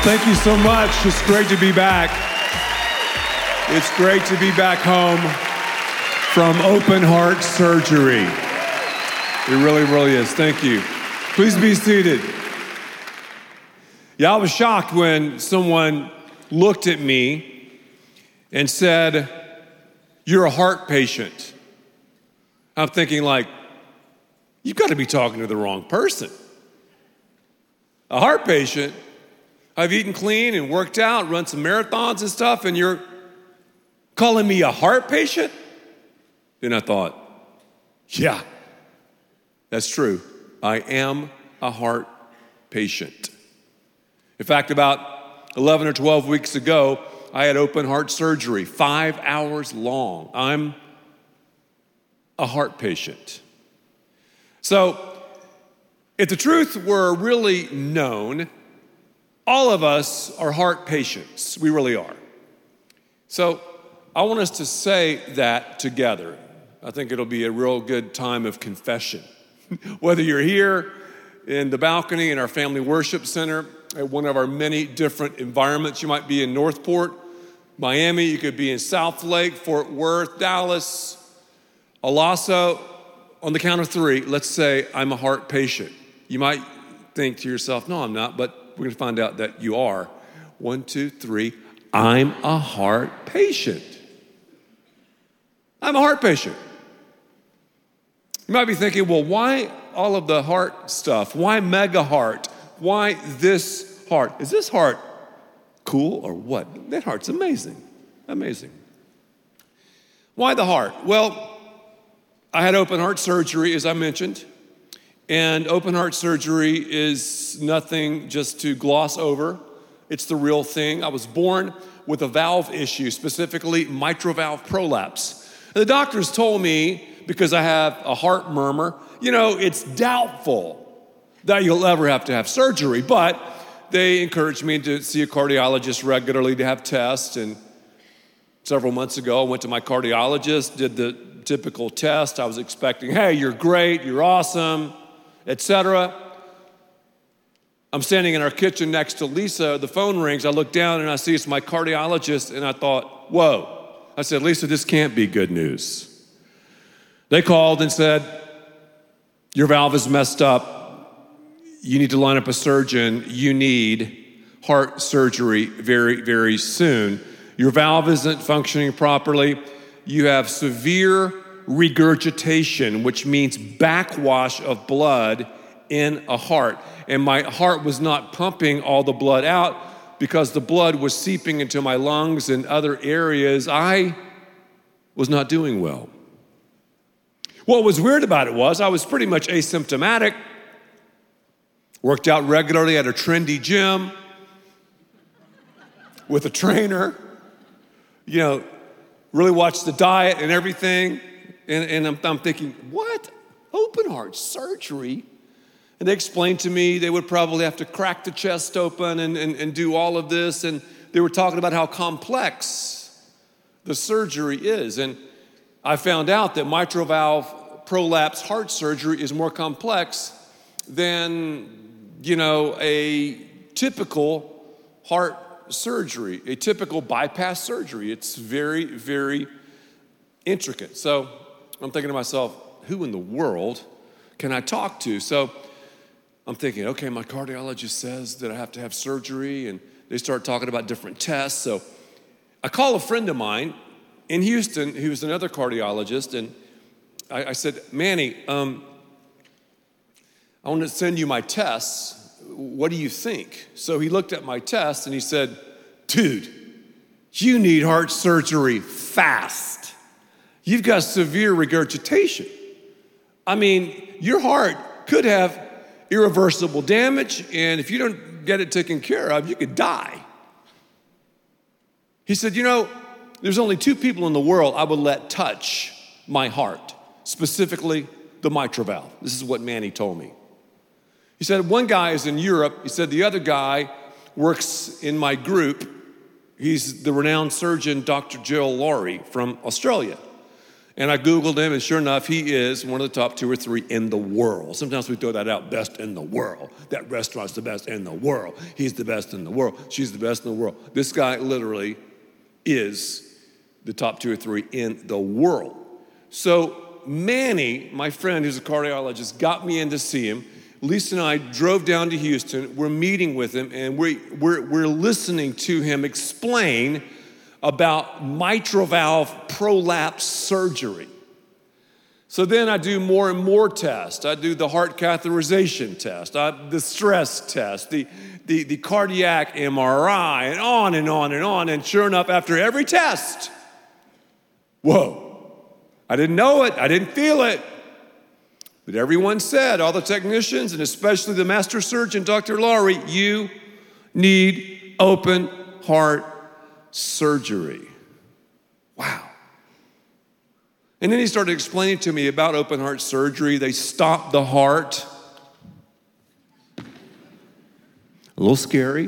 Thank you so much. It's great to be back. It's great to be back home from open heart surgery. It really, really is. Thank you. Please be seated. Yeah, I was shocked when someone looked at me and said, "You're a heart patient." I'm thinking like, you've got to be talking to the wrong person. A heart patient? I've eaten clean and worked out, run some marathons and stuff, and you're calling me a heart patient? Then I thought, yeah, that's true. I am a heart patient. In fact, about 11 or 12 weeks ago, I had open heart surgery, 5 hours long. I'm a heart patient. So, if the truth were really known, all of us are heart patients. We really are. So, I want us to say that together. I think it'll be a real good time of confession. Whether you're here in the balcony in our family worship center, at one of our many different environments, you might be in Northport, Miami, you could be in South Lake, Fort Worth, Dallas, Owasso. On the count of three, let's say I'm a heart patient. You might think to yourself, no, I'm not, but we're going to find out that you are. 1, 2, 3, I'm a heart patient. I'm a heart patient. You might be thinking, well, why all of the heart stuff? Why mega heart? Why this heart? Is this heart cool or what? That heart's amazing. Amazing. Why the heart? Well, I had open heart surgery, as I mentioned. And open heart surgery is nothing just to gloss over. It's the real thing. I was born with a valve issue, specifically mitral valve prolapse. And the doctors told me, because I have a heart murmur, it's doubtful that you'll ever have to have surgery, but they encouraged me to see a cardiologist regularly to have tests. And several months ago, I went to my cardiologist, did the typical test. I was expecting, hey, you're great, you're awesome, etc. I'm standing in our kitchen next to Lisa. The phone rings. I look down and I see it's my cardiologist, and I thought, whoa. I said, Lisa, this can't be good news. They called and said, your valve is messed up. You need to line up a surgeon. You need heart surgery very, very soon. Your valve isn't functioning properly. You have severe regurgitation, which means backwash of blood in a heart. And my heart was not pumping all the blood out because the blood was seeping into my lungs and other areas. I was not doing well. What was weird about it was I was pretty much asymptomatic, worked out regularly at a trendy gym with a trainer, really watched the diet and everything. And I'm thinking, what? Open heart surgery? And they explained to me they would probably have to crack the chest open and do all of this. And they were talking about how complex the surgery is. And I found out that mitral valve prolapse heart surgery is more complex than, a typical heart surgery, a typical bypass surgery. It's very, very intricate. So I'm thinking to myself, who in the world can I talk to? So I'm thinking, okay, my cardiologist says that I have to have surgery, and they start talking about different tests. So I call a friend of mine in Houston who's another cardiologist, and I said, Manny, I want to send you my tests. What do you think? So he looked at my tests and he said, dude, you need heart surgery fast. You've got severe regurgitation. I mean, your heart could have irreversible damage, and if you don't get it taken care of, you could die. He said, there's only 2 people in the world I would let touch my heart, specifically the mitral valve. This is what Manny told me. He said, one guy is in Europe. He said, the other guy works in my group. He's the renowned surgeon, Dr. Joel Laurie from Australia. And I Googled him, and sure enough, he is one of the top 2 or 3 in the world. Sometimes we throw that out, best in the world. That restaurant's the best in the world. He's the best in the world. She's the best in the world. This guy literally is the top 2 or 3 in the world. So Manny, my friend who's a cardiologist, got me in to see him. Lisa and I drove down to Houston. We're meeting with him, and we're listening to him explain about mitral valve prolapse surgery. So then I do more and more tests. I do the heart catheterization test, the stress test, the cardiac MRI, and on and on and on. And sure enough, after every test, whoa, I didn't know it, I didn't feel it. But everyone said, all the technicians, and especially the master surgeon, Dr. Laurie, you need open heart surgery. Wow. And then he started explaining to me about open heart surgery. They stop the heart. A little scary.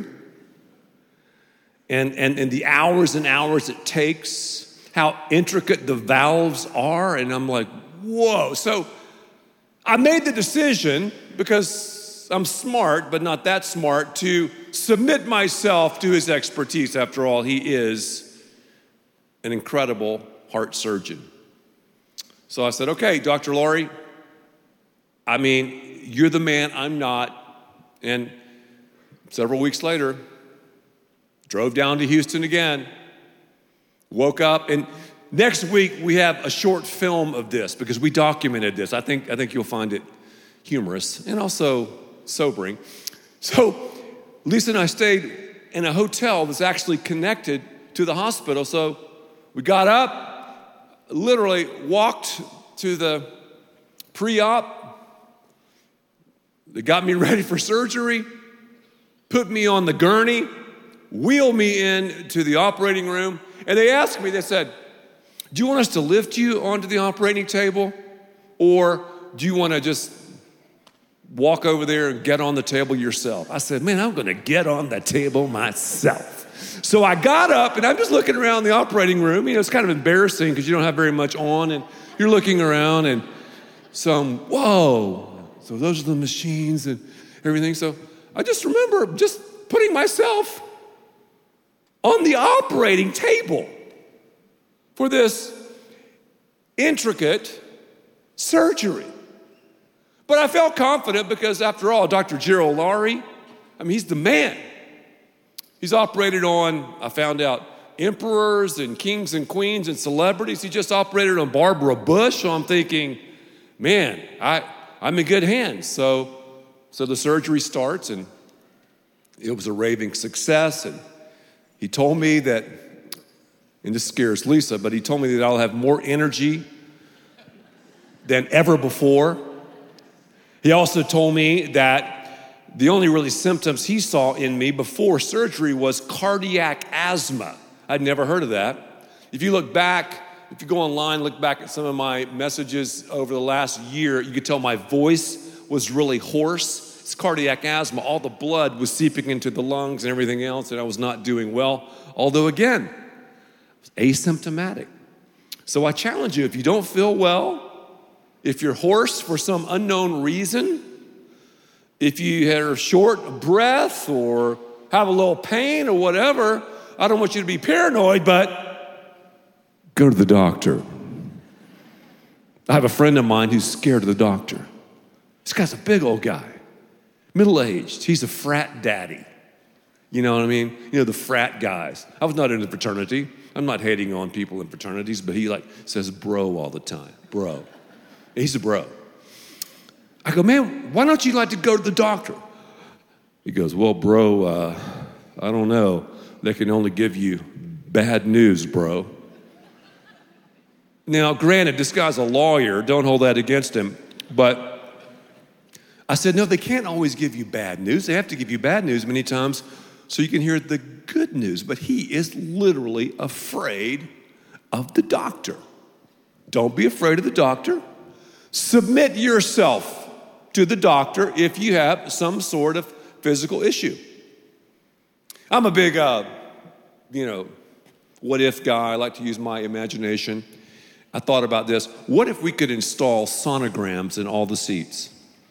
And the hours and hours it takes, how intricate the valves are. And I'm like, whoa. So I made the decision, because I'm smart, but not that smart, to submit myself to his expertise. After all, he is an incredible heart surgeon. So I said, okay, Dr. Laurie, I mean, you're the man, I'm not. And several weeks later, drove down to Houston again, woke up, and next week we have a short film of this because we documented this. I think you'll find it humorous and also sobering. So Lisa and I stayed in a hotel that's actually connected to the hospital. So we got up, literally walked to the pre-op. They got me ready for surgery, put me on the gurney, wheeled me into the operating room, and they asked me, they said, do you want us to lift you onto the operating table, or do you want to just walk over there and get on the table yourself? I said, man, I'm going to get on the table myself. So I got up, and I'm just looking around the operating room. You know, it's kind of embarrassing because you don't have very much on, and you're looking around, and so whoa. So those are the machines and everything. So I just remember just putting myself on the operating table for this intricate surgery. But I felt confident because, after all, Dr. Gerald Laurie, I mean, he's the man. He's operated on, I found out, emperors and kings and queens and celebrities. He just operated on Barbara Bush. So I'm thinking, man, I'm in good hands. So the surgery starts, and it was a raving success. And he told me that, and this scares Lisa, but he told me that I'll have more energy than ever before. He also told me that the only really symptoms he saw in me before surgery was cardiac asthma. I'd never heard of that. If you look back, if you go online, look back at some of my messages over the last year, you could tell my voice was really hoarse. It's cardiac asthma. All the blood was seeping into the lungs and everything else, and I was not doing well. Although, again, asymptomatic. So I challenge you, if you don't feel well, if you're hoarse for some unknown reason, if you are short of breath or have a little pain or whatever, I don't want you to be paranoid, but go to the doctor. I have a friend of mine who's scared of the doctor. This guy's a big old guy, middle-aged. He's a frat daddy. You know what I mean? You know, the frat guys. I was not in a fraternity. I'm not hating on people in fraternities, but he says bro all the time, bro. He's a bro. I go, man, why don't you like to go to the doctor? He goes, well, bro, I don't know. They can only give you bad news, bro. Now, granted, this guy's a lawyer. Don't hold that against him. But I said, no, they can't always give you bad news. They have to give you bad news many times so you can hear the good news. But he is literally afraid of the doctor. Don't be afraid of the doctor. Submit yourself to the doctor if you have some sort of physical issue. I'm a big, what if guy. I like to use my imagination. I thought about this. What if we could install sonograms in all the seats?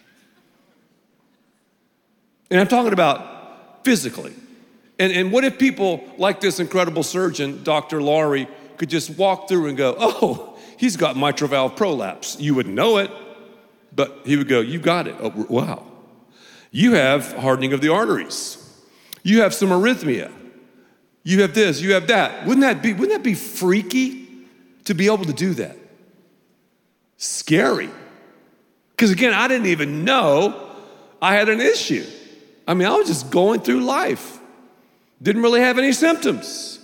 And I'm talking about physically. And what if people like this incredible surgeon, Dr. Laurie, could just walk through and go, oh, he's got mitral valve prolapse. You wouldn't know it, but he would go, you got it. Oh, wow. You have hardening of the arteries. You have some arrhythmia. You have this, you have that. Wouldn't that be freaky to be able to do that? Scary. Because again, I didn't even know I had an issue. I mean, I was just going through life. Didn't really have any symptoms.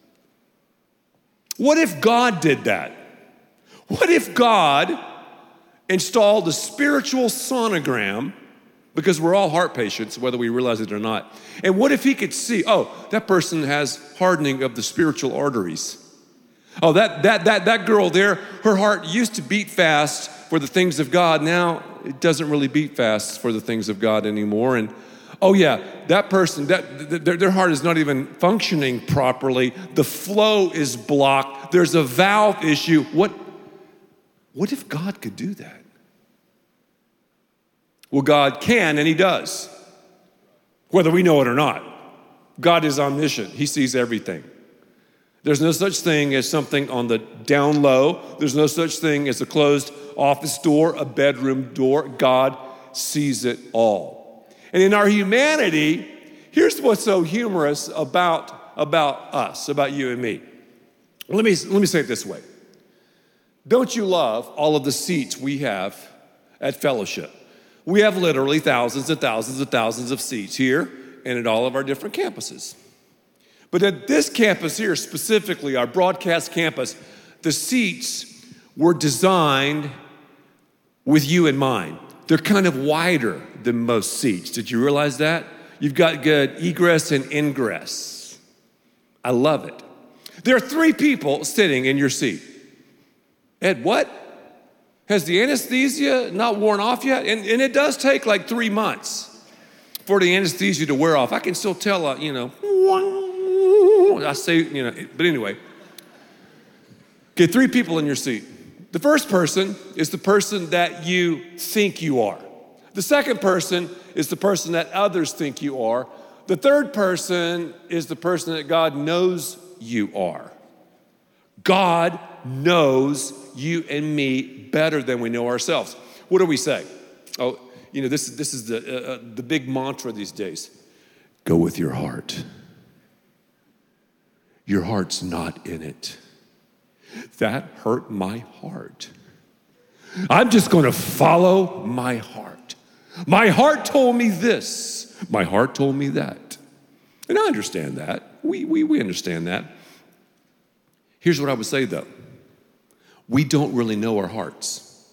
What if God did that? What if God installed a spiritual sonogram, because we're all heart patients, whether we realize it or not. And what if he could see, oh, that person has hardening of the spiritual arteries. Oh, that girl there, her heart used to beat fast for the things of God. Now it doesn't really beat fast for the things of God anymore. And oh yeah, that person, their heart is not even functioning properly. The flow is blocked. There's a valve issue. What if God could do that? Well, God can, and he does, whether we know it or not. God is omniscient. He sees everything. There's no such thing as something on the down low. There's no such thing as a closed office door, a bedroom door. God sees it all. And in our humanity, here's what's so humorous about us, about you and me. Let me say it this way. Don't you love all of the seats we have at Fellowship? We have literally thousands and thousands and thousands of seats here and at all of our different campuses. But at this campus here, specifically our broadcast campus, the seats were designed with you in mind. They're kind of wider than most seats. Did you realize that? You've got good egress and ingress. I love it. There are 3 people sitting in your seat. Ed, what? Has the anesthesia not worn off yet? And it does take like 3 months for the anesthesia to wear off. I can still tell, I say, but anyway. Okay, 3 people in your seat. The first person is the person that you think you are. The second person is the person that others think you are. The third person is the person that God knows you are. God knows you and me better than we know ourselves. What do we say? Oh, this is the big mantra these days. Go with your heart. Your heart's not in it. That hurt my heart. I'm just going to follow my heart. My heart told me this. My heart told me that. And I understand that. We understand that. Here's what I would say, though. We don't really know our hearts.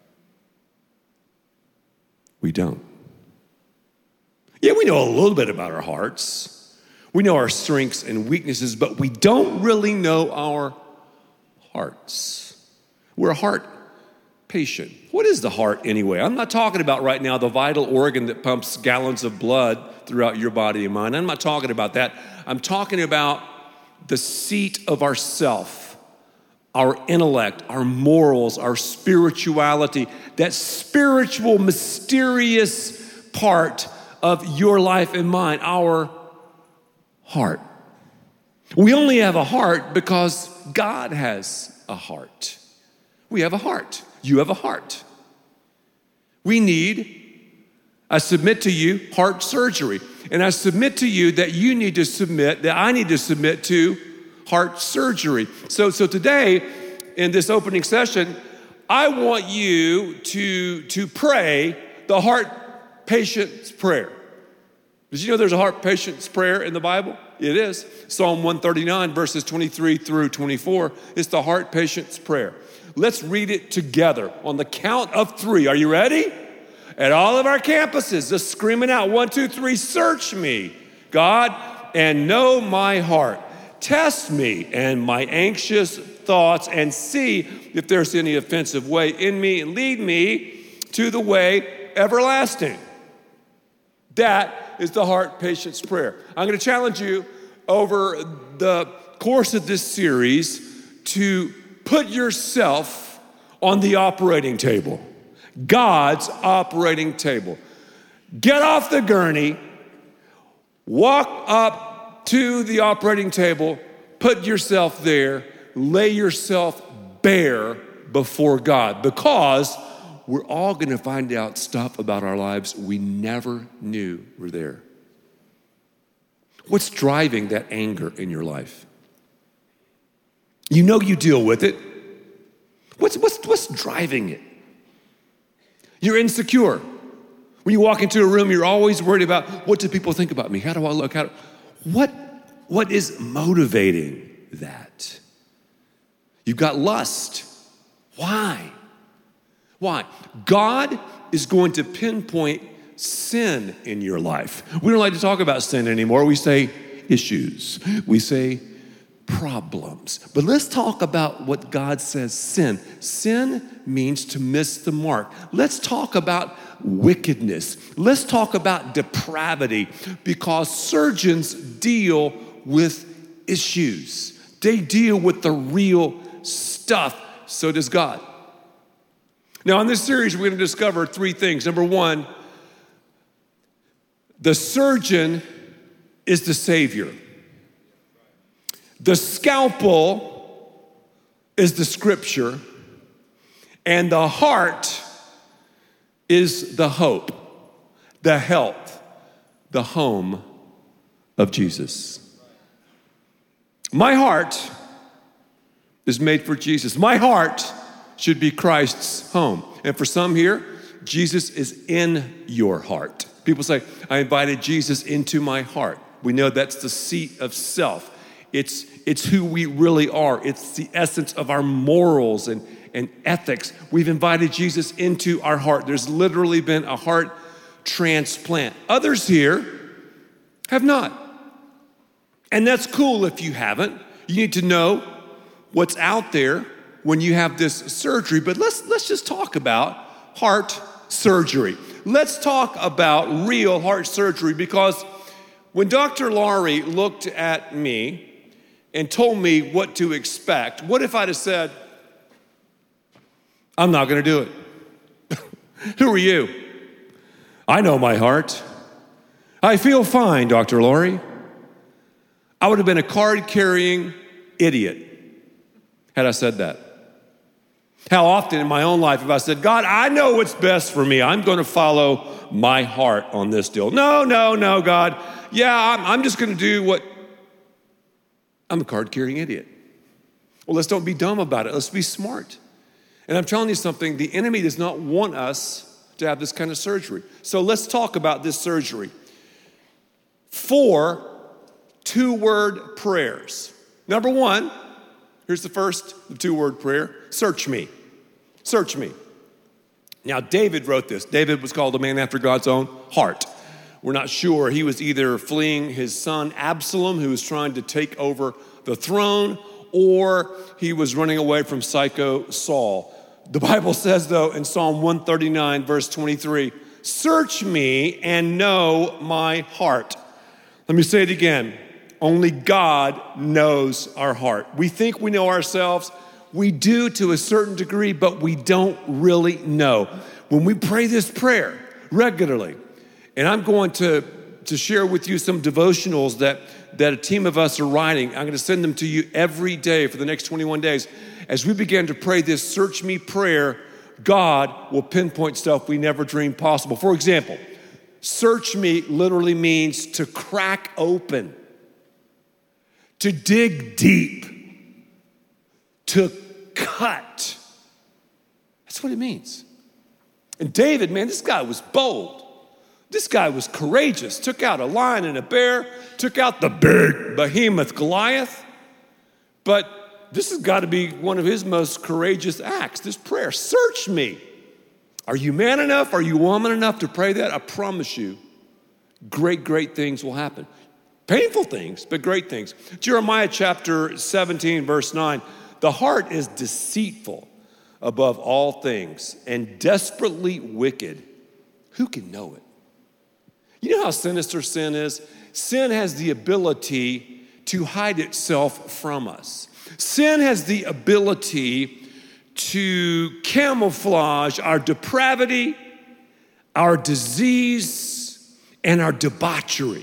We don't. Yeah, we know a little bit about our hearts. We know our strengths and weaknesses, but we don't really know our hearts. We're a heart patient. What is the heart anyway? I'm not talking about right now the vital organ that pumps gallons of blood throughout your body and mind. I'm not talking about that. I'm talking about the seat of ourself, our intellect, our morals, our spirituality, that spiritual, mysterious part of your life and mine, our heart. We only have a heart because God has a heart. We have a heart. You have a heart. We need, I submit to you, heart surgery. And I submit to you that you need to submit, that I need to submit to heart surgery. So today, in this opening session, I want you to pray the heart patient's prayer. Did you know there's a heart patient's prayer in the Bible? It is. Psalm 139, verses 23 through 24. It's the heart patient's prayer. Let's read it together on the count of 3. Are you ready? At all of our campuses, just screaming out, 1, 2, 3, search me, God, and know my heart. Test me and my anxious thoughts and see if there's any offensive way in me and lead me to the way everlasting. That is the heart patient's prayer. I'm going to challenge you over the course of this series to put yourself on the operating table, God's operating table. Get off the gurney, walk up to the operating table, put yourself there, lay yourself bare before God, because we're all going to find out stuff about our lives we never knew were there. What's driving that anger in your life? You know you deal with it. What's driving it? You're insecure. When you walk into a room, you're always worried about, what do people think about me? How do I look? What is motivating that? You've got lust. Why? Why? God is going to pinpoint sin in your life. We don't like to talk about sin anymore. We say issues. We say problems. But let's talk about what God says sin. Sin means to miss the mark. Let's talk about wickedness. Let's talk about depravity, because surgeons deal with issues. They deal with the real stuff. So does God. Now, in this series, we're going to discover three things. Number one, the surgeon is the Savior. The scalpel is the Scripture. And the heart is the hope, the health, the home of Jesus. My heart is made for Jesus. My heart should be Christ's home. And for some here, Jesus is in your heart. People say, I invited Jesus into my heart. We know that's the seat of self. It's who we really are. It's the essence of our morals and ethics. We've invited Jesus into our heart. There's literally been a heart transplant. Others here have not. And that's cool if you haven't. You need to know what's out there when you have this surgery. But let's just talk about heart surgery. Let's talk about real heart surgery, because when Dr. Laurie looked at me and told me what to expect, what if I'd have said, I'm not going to do it. Who are you? I know my heart. I feel fine, Dr. Laurie. I would have been a card-carrying idiot had I said that. How often in my own life have I said, God, I know what's best for me. I'm going to follow my heart on this deal. No, God. Yeah, I'm just going to do what... I'm a card-carrying idiot. Well, let's don't be dumb about it. Let's be smart. And I'm telling you something, the enemy does not want us to have this kind of surgery. So let's talk about this surgery. 4 two-word prayers. Number 1, here's the first 2-word prayer, search me. Search me. Now, David wrote this. David was called a man after God's own heart. We're not sure. He was either fleeing his son Absalom, who was trying to take over the throne, or he was running away from psycho Saul. The Bible says, though, in Psalm 139, verse 23, search me and know my heart. Let me say it again. Only God knows our heart. We think we know ourselves. We do to a certain degree, but we don't really know. When we pray this prayer regularly, and I'm going to share with you some devotionals that a team of us are writing. I'm going to send them to you every day for the next 21 days. As we begin to pray this search me prayer, God will pinpoint stuff we never dreamed possible. For example, search me literally means to crack open, to dig deep, to cut. That's what it means. And David, man, this guy was bold. This guy was courageous, took out a lion and a bear, took out the big behemoth Goliath. But this has got to be one of his most courageous acts, this prayer. Search me. Are you man enough? Are you woman enough to pray that? I promise you, great things will happen. Painful things, but great things. Jeremiah chapter 17, verse 9. The heart is deceitful above all things and desperately wicked. Who can know it? You know how sinister sin is? Sin has the ability to hide itself from us. Sin has the ability to camouflage our depravity, our disease, and our debauchery.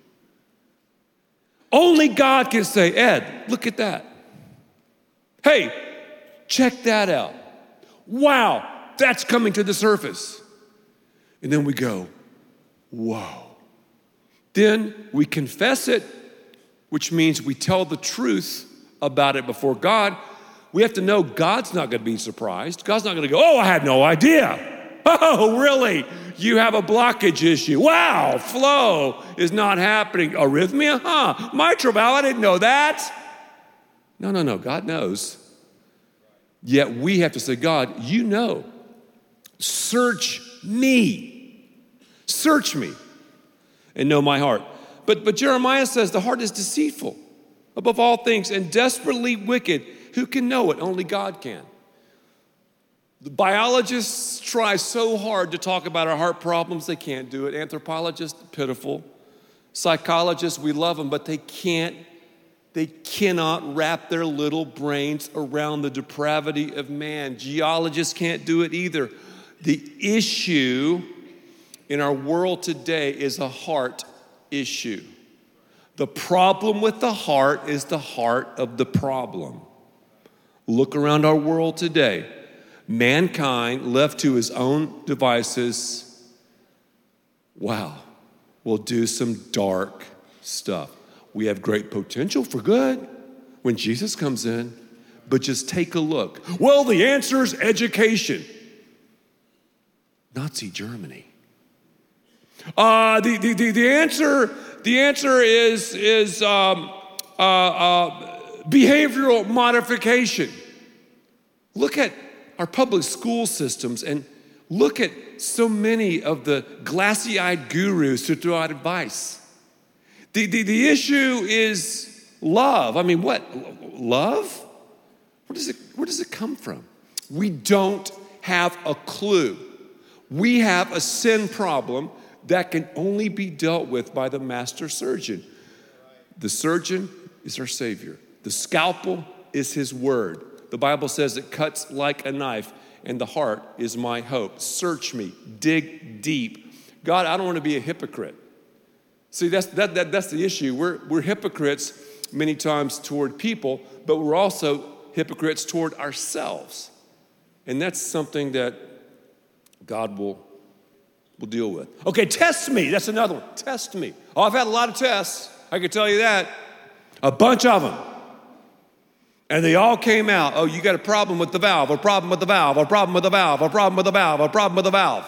Only God can say, Ed, look at that. Hey, check that out. Wow, that's coming to the surface. And then we go, whoa. Then we confess it, which means we tell the truth about it before God. We have to know God's not going to be surprised. God's not going to go, oh, I had no idea. Oh, really? You have a blockage issue. Wow, flow is not happening. Arrhythmia? Mitral valve, I didn't know that. No. God knows. Yet we have to say, God, you know. Search me. Search me and know my heart. But Jeremiah says the heart is deceitful above all things and desperately wicked. Who can know it? Only God can. The biologists try so hard to talk about our heart problems, they can't do it. Anthropologists, pitiful. Psychologists, we love them, but they cannot wrap their little brains around the depravity of man. Geologists can't do it either. The issue in our world today is a heart issue. The problem with the heart is the heart of the problem. Look around our world today. Mankind, left to his own devices, will do some dark stuff. We have great potential for good when Jesus comes in, but just take a look. Well, the answer is education. Nazi Germany. The answer is behavioral modification. Look at our public school systems and look at so many of the glassy-eyed gurus who throw out advice. The issue is love. I mean, what? Love? Where does it come from? We don't have a clue. We have a sin problem that can only be dealt with by the master surgeon. The surgeon is our Savior. The scalpel is his word. The Bible says it cuts like a knife, and the heart is my hope. Search me, dig deep. God, I don't want to be a hypocrite. See, that's the issue. We're hypocrites many times toward people, but we're also hypocrites toward ourselves. And that's something that God will deal with. Okay, test me. That's another one. Test me. Oh, I've had a lot of tests. I can tell you that. A bunch of them. And they all came out. Oh, you got a problem with the valve, a problem with the valve, a problem with the valve, a problem with the valve, a problem with the valve.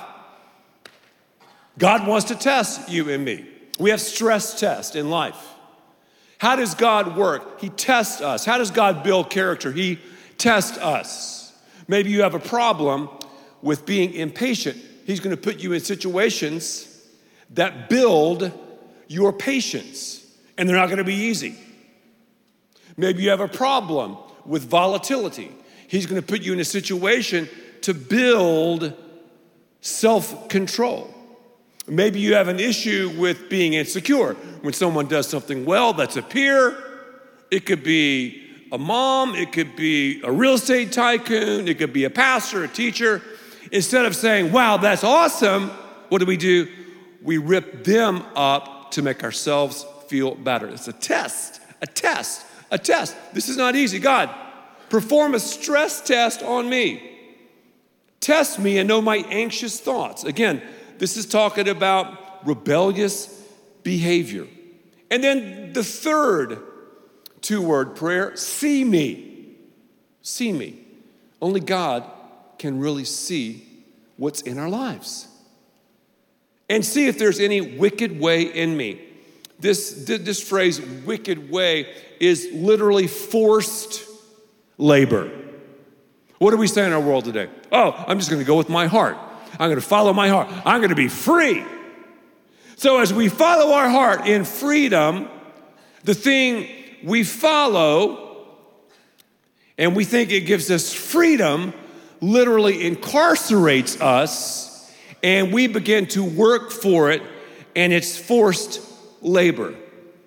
God wants to test you and me. We have stress tests in life. How does God work? He tests us. How does God build character? He tests us. Maybe you have a problem with being impatient. He's going to put you in situations that build your patience, and they're not going to be easy. Maybe you have a problem with volatility. He's going to put you in a situation to build self-control. Maybe you have an issue with being insecure. When someone does something well, that's a peer. It could be a mom. It could be a real estate tycoon. It could be a pastor, a teacher. Instead of saying, wow, that's awesome, what do? We rip them up to make ourselves feel better. It's a test. This is not easy. God, perform a stress test on me. Test me and know my anxious thoughts. Again, this is talking about rebellious behavior. And then the third two-word prayer, see me. See me. Only God can really see what's in our lives. And see if there's any wicked way in me. This phrase, wicked way, is literally forced labor. What do we say in our world today? Oh, I'm just going to go with my heart. I'm going to follow my heart. I'm going to be free. So as we follow our heart in freedom, the thing we follow and we think it gives us freedom literally incarcerates us, and we begin to work for it, and it's forced labor.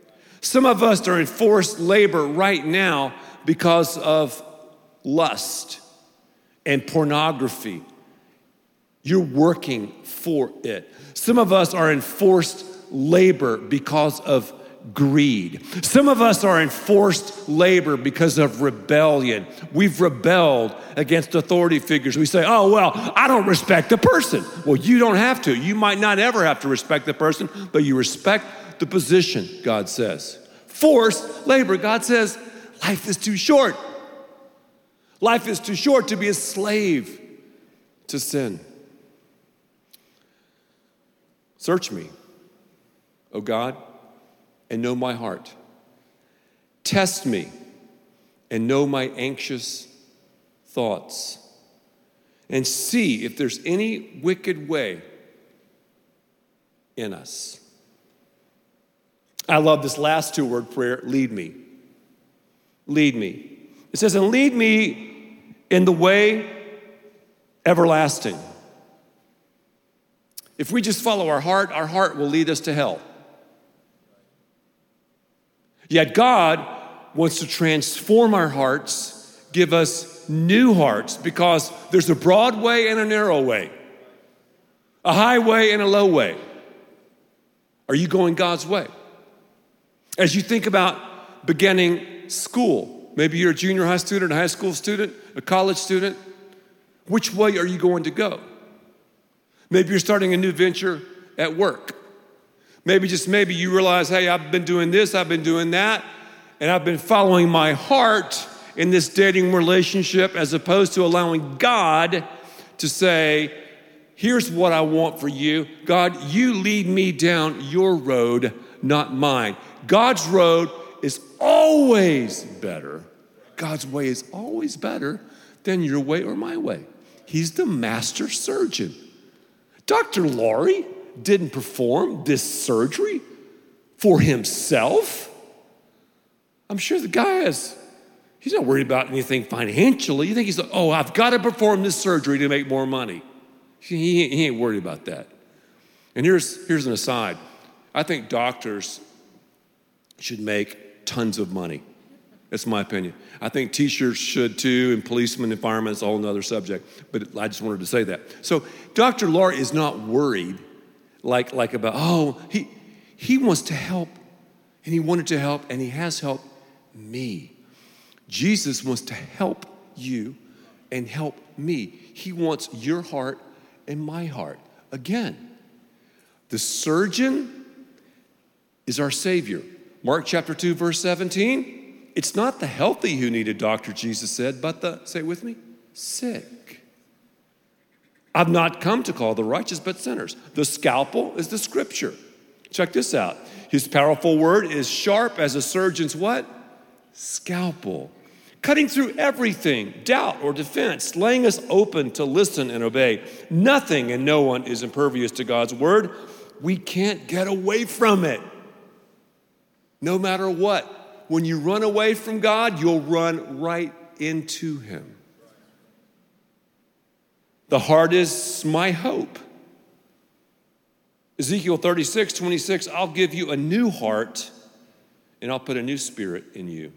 Some of us are in forced labor right now because of lust and pornography. You're working for it. Some of us are in forced labor because of greed. Some of us are in forced labor because of rebellion. We've rebelled against authority figures. We say, oh, well, I don't respect the person. Well, you don't have to. You might not ever have to respect the person, but you respect the position, God says. Forced labor. God says, life is too short. Life is too short to be a slave to sin. Search me, O God, and know my heart. Test me and know my anxious thoughts. And see if there's any wicked way in us. I love this last two-word prayer, lead me. Lead me. It says, and lead me in the way everlasting. If we just follow our heart will lead us to hell. Yet God wants to transform our hearts, give us new hearts, because there's a broad way and a narrow way, a high way and a low way. Are you going God's way? As you think about beginning school, maybe you're a junior high student, a high school student, a college student, which way are you going to go? Maybe you're starting a new venture at work. Maybe you realize, hey, I've been doing this, I've been doing that, and I've been following my heart in this dating relationship as opposed to allowing God to say, here's what I want for you. God, you lead me down your road, not mine. God's road is always better. God's way is always better than your way or my way. He's the master surgeon. Dr. Laurie didn't perform this surgery for himself. I'm sure the guy he's not worried about anything financially. You think he's like, oh, I've got to perform this surgery to make more money. He ain't worried about that. And here's an aside. I think doctors should make tons of money. That's my opinion. I think teachers should too, and policemen and firemen, it's a whole nother subject. But I just wanted to say that. So Dr. Laurie is not worried like about, oh, he wants to help, and he wanted to help, and he has helped me. Jesus wants to help you and help me. He wants your heart and my heart. Again, the surgeon is our Savior. Mark chapter 2, verse 17. It's not the healthy who need a doctor, Jesus said, but say it with me, sick. I've not come to call the righteous, but sinners. The scalpel is the scripture. Check this out. His powerful word is sharp as a surgeon's what? Scalpel. Cutting through everything, doubt or defense, laying us open to listen and obey. Nothing and no one is impervious to God's word. We can't get away from it. No matter what. When you run away from God, you'll run right into him. The heart is my hope. Ezekiel 36:26, I'll give you a new heart and I'll put a new spirit in you.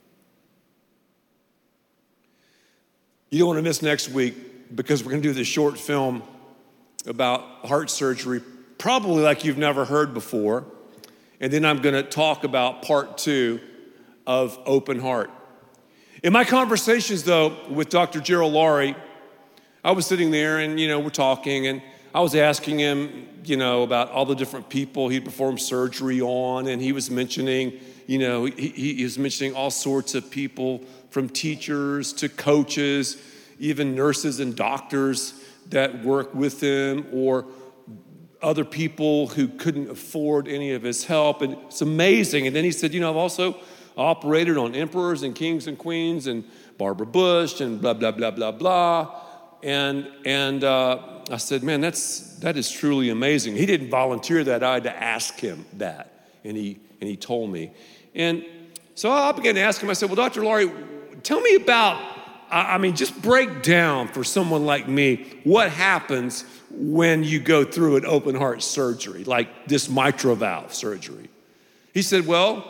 You don't want to miss next week because we're going to do this short film about heart surgery, probably like you've never heard before. And then I'm going to talk about part 2 of Open Heart. In my conversations, though, with Dr. Gerald Laurie, I was sitting there and, we're talking, and I was asking him, about all the different people he'd performed surgery on, and he was mentioning, he was mentioning all sorts of people, from teachers to coaches, even nurses and doctors that work with him, or other people who couldn't afford any of his help, and it's amazing. And then he said, I've also operated on emperors and kings and queens and Barbara Bush and blah, blah, blah, blah, blah. And I said, man, that is truly amazing. He didn't volunteer that. I had to ask him that. And he told me. And so I began to ask him, I said, well, Dr. Laurie, tell me about, just break down for someone like me, what happens when you go through an open heart surgery, like this mitral valve surgery. He said, well,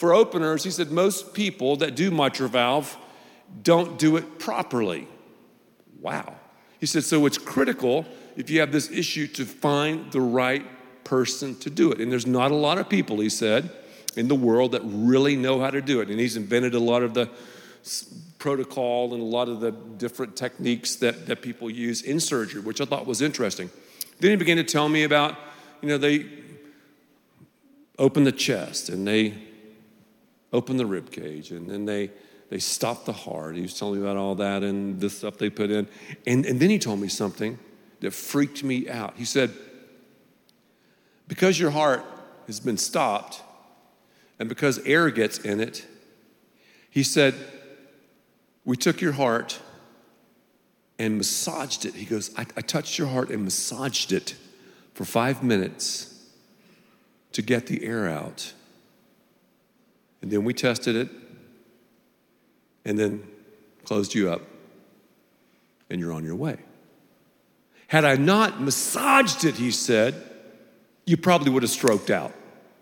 for openers, he said most people that do mitral valve don't do it properly. Wow. He said, so it's critical if you have this issue to find the right person to do it. And there's not a lot of people, he said, in the world that really know how to do it. And he's invented a lot of the protocol and a lot of the different techniques that people use in surgery, which I thought was interesting. Then he began to tell me about, they open the chest and they open the rib cage and then they stop the heart. He was telling me about all that and this stuff they put in. And then he told me something that freaked me out. He said, because your heart has been stopped and because air gets in it, he said, we took your heart and massaged it. He goes, I touched your heart and massaged it for 5 minutes to get the air out. And then we tested it and then closed you up and you're on your way. Had I not massaged it, he said, you probably would have stroked out.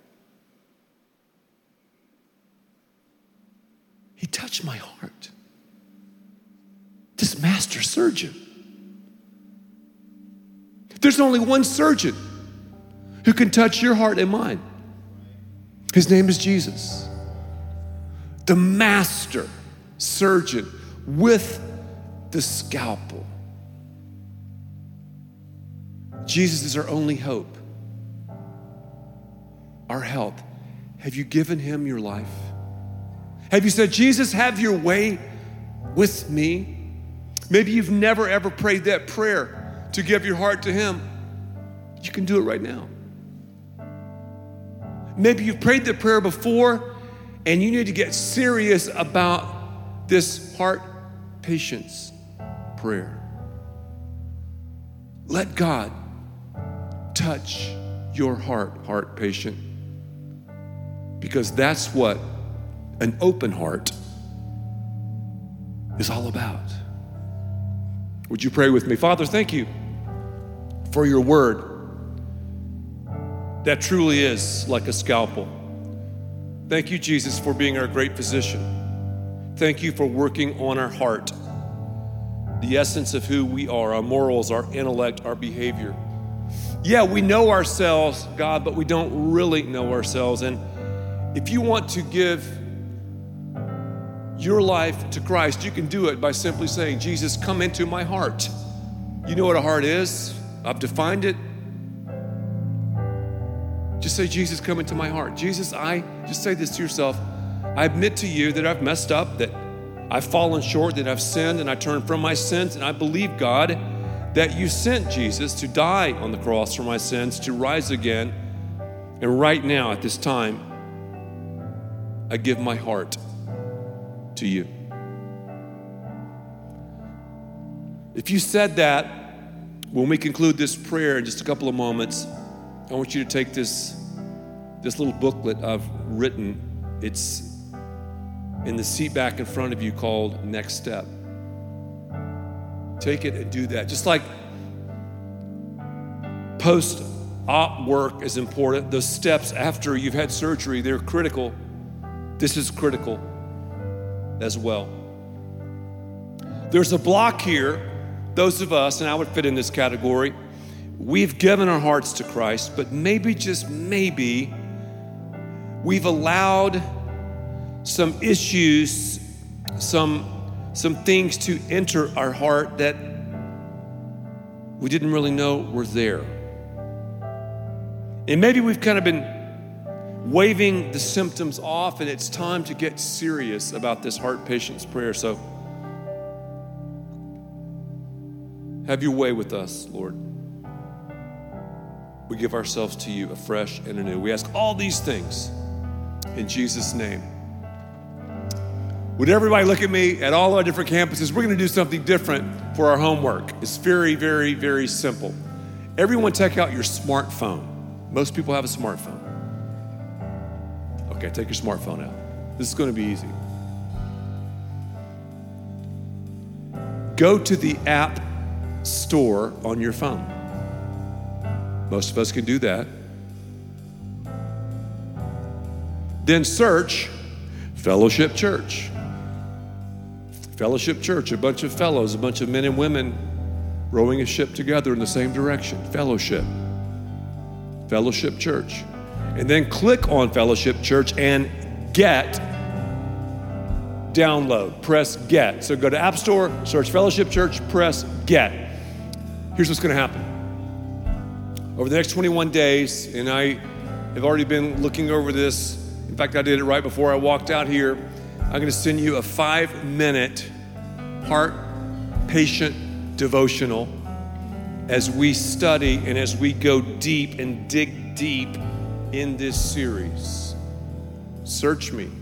He touched my heart. This master surgeon. There's only one surgeon who can touch your heart and mine. His name is Jesus. The master surgeon with the scalpel. Jesus is our only hope, our health. Have you given him your life? Have you said, Jesus, have your way with me? Maybe you've never ever prayed that prayer to give your heart to him. You can do it right now. Maybe you've prayed that prayer before and you need to get serious about this heart patience prayer. Let God touch your heart patient, because that's what an open heart is all about. Would you pray with me? Father, thank you for your word that truly is like a scalpel. Thank you, Jesus, for being our great physician. Thank you for working on our heart, the essence of who we are, our morals, our intellect, our behavior. Yeah, we know ourselves, God, but we don't really know ourselves. And if you want to give your life to Christ, you can do it by simply saying, Jesus, come into my heart. You know what a heart is? I've defined it. Just say, Jesus, come into my heart. Jesus, just say this to yourself. I admit to you that I've messed up, that I've fallen short, that I've sinned, and I turn from my sins. And I believe, God, that you sent Jesus to die on the cross for my sins, to rise again. And right now, at this time, I give my heart to you. If you said that, when we conclude this prayer in just a couple of moments, I want you to take this little booklet I've written. It's in the seat back in front of you called Next Step. Take it and do that. Just like post-op work is important, those steps after you've had surgery, they're critical. This is critical as well. There's a block here. Those of us, and I would fit in this category, we've given our hearts to Christ, but maybe, just maybe, we've allowed some issues, some things to enter our heart that we didn't really know were there. And maybe we've kind of been waving the symptoms off, and it's time to get serious about this heart patience prayer. So have your way with us, Lord. We give ourselves to you afresh and anew. We ask all these things in Jesus' name. Would everybody look at me at all our different campuses? We're going to do something different for our homework. It's very, very, very simple. Everyone take out your smartphone. Most people have a smartphone. Okay, take your smartphone out. This is going to be easy. Go to the app store on your phone. Most of us can do that. Then search Fellowship Church. Fellowship Church, a bunch of fellows, a bunch of men and women rowing a ship together in the same direction. Fellowship Church. And then click on Fellowship Church and download, press get. So go to App Store, search Fellowship Church, press get. Here's what's gonna happen. Over the next 21 days, and I have already been looking over this. In fact, I did it right before I walked out here. I'm gonna send you a 5-minute heart patient devotional as we study and as we go deep and dig deep in this series. Search me,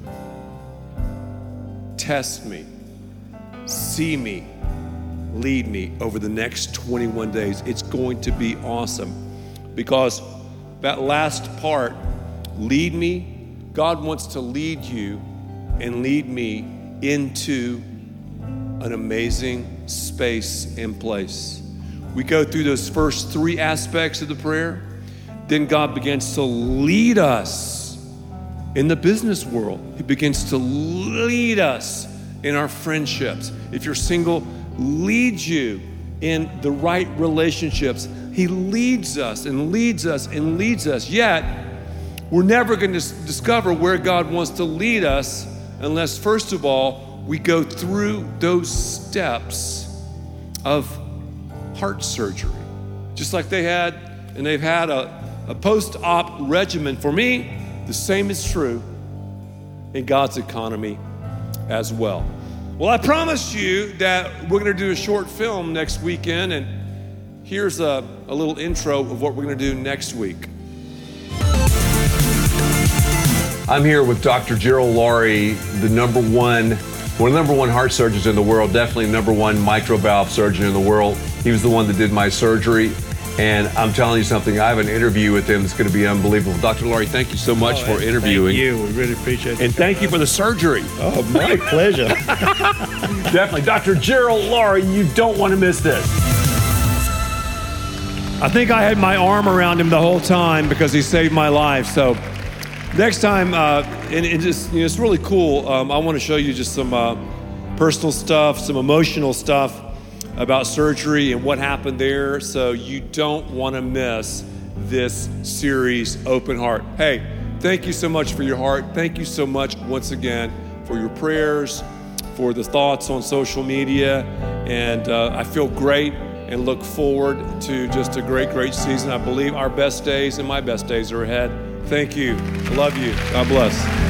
test me, see me, lead me over the next 21 days. It's going to be awesome because that last part, lead me, God wants to lead you and lead me into an amazing space and place. We go through those first 3 aspects of the prayer. Then God begins to lead us in the business world. He begins to lead us in our friendships. If you're single, leads you in the right relationships. He leads us and leads us and leads us. Yet, we're never going to discover where God wants to lead us unless, first of all, we go through those steps of heart surgery. Just like they've had a post-op regimen. For me, the same is true in God's economy as well. Well, I promised you that we're going to do a short film next weekend, and here's a little intro of what we're going to do next week. I'm here with Dr. Gerald Laurie, one of the number one heart surgeons in the world, definitely number one mitral valve surgeon in the world. He was the one that did my surgery. And I'm telling you something, I have an interview with him that's going to be unbelievable. Dr. Laurie, thank you so much for interviewing. Thank you. We really appreciate it. And thank you for the surgery. Oh, my pleasure. Definitely. Dr. Gerald Laurie, you don't want to miss this. I think I had my arm around him the whole time because he saved my life. So next time, and it's really cool. I want to show you just some personal stuff, some emotional stuff about surgery and what happened there. So you don't want to miss this series, Open Heart. Hey, thank you so much for your heart. Thank you so much once again for your prayers, for the thoughts on social media. And I feel great and look forward to just a great, great season. I believe our best days and my best days are ahead. Thank you. I love you. God bless.